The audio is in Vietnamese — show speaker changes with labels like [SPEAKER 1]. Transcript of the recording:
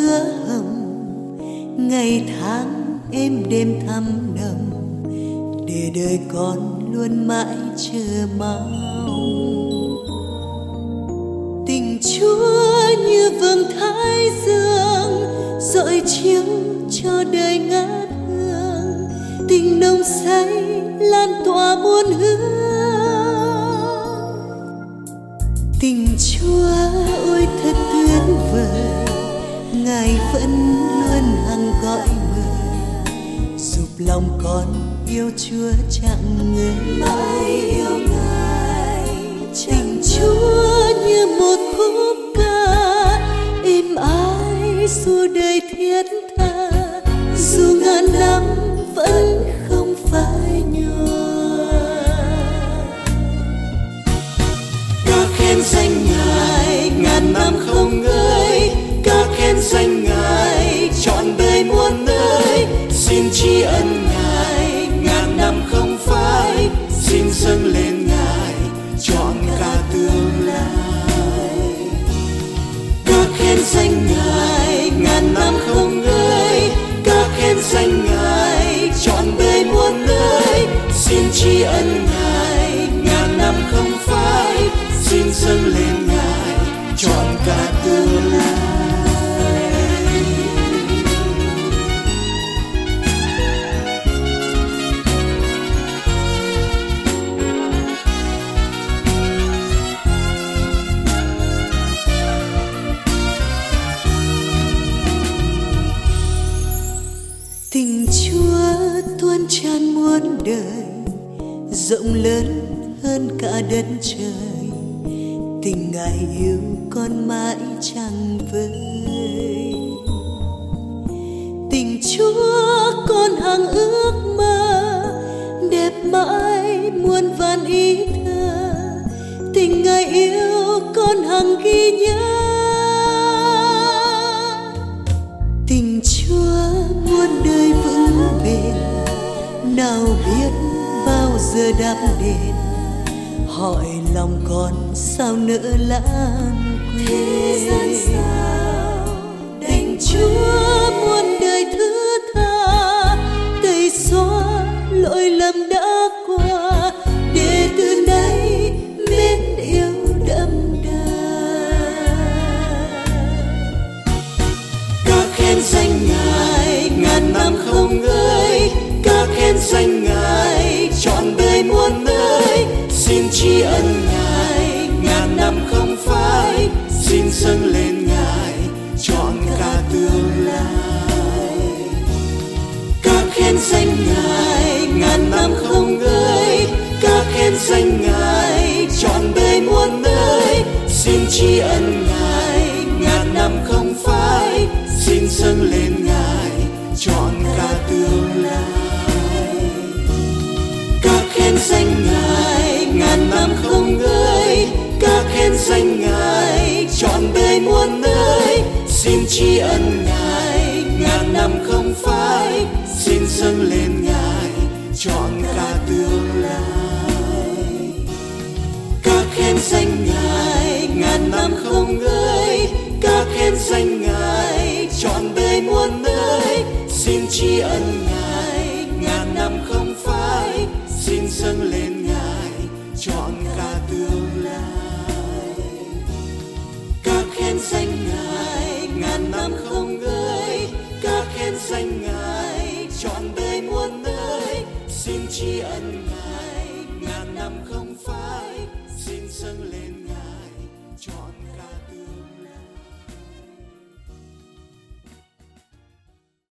[SPEAKER 1] ứa hồng, ngày tháng êm đêm thăm nồng, để đời con luôn mãi chờ mong. Tình Chúa như vầng thái dương dọi chiếu cho đời ngát hương, tình nồng say lan tỏa muôn hướng. Tình Chúa ôi thật tuyệt vời, Ngài vẫn luôn hằng gọi mời, giúp lòng con yêu Chúa chẳng ngơi mãi yêu Ngài. Tình Chúa như một khúc ca êm ái dù đời thiết tha, dù ngàn năm vẫn không phai nhòa.
[SPEAKER 2] Ca khen danh Ngài ngàn năm không ngơi, ca khen danh Ngài trọn đời muôn nơi. Xin tri ân Ngài ngàn năm không phai, xin dâng lên Ngài trọn cả tương lai. Ca khen danh Ngài ngàn năm không ngơi, ca khen danh Ngài trọn đời muôn nơi. Xin tri ân Ngài ngàn năm không phai, xin dâng lên Ngài trọn cả tương lai.
[SPEAKER 1] Tình Chúa tuôn tràn muôn đời, rộng lớn hơn cả đất trời. Tình Ngài yêu con mãi chẳng vơi. Tình Chúa con hằng ước mơ, đẹp mãi muôn vàn ý thơ. Tình Ngài yêu con hằng ghi nhớ. Tình Chúa muôn đời vững bền, nào biết bao giờ đắp đền. Hỏi lòng con sao nỡ lãng quên. Tình Chúa muôn đời thứ tha, tẩy xóa lỗi lầm đã qua, để từ nay mến yêu đậm đà.
[SPEAKER 2] Ca khen danh Ngài ngàn năm không ngơi, ca khen danh Ngài trọn đời muôn nơi. Xin tri ân Ngài ngàn năm không phai, xin dâng lên Ngài trọn cả tương lai. Ca khen danh Ngài ngàn năm không ngơi, ca khen danh Ngài trọn đời muôn nơi. Xin tri ân Ngài ngàn năm không phai, xin dâng lên Ngài trọn cả tương lai. Ca khen danh Ngài ngàn năm không ngơi, ca khen danh Ngài trọn đời muôn nơi. Xin tri ân Ngài ngàn năm không phai, xin dâng lên Ngài trọn cả tương lai. Ca khen danh Ngài ngàn năm không ngơi, ca khen danh Ngài trọn đời muôn nơi. Xin tri ân Ngài ngàn năm không phai, xin dâng lên Ngài trọn cả tương lai. Ca khen danh Ngài ngàn năm không ngơi, ca khen danh Ngài trọn đời muôn nơi. Xin tri ân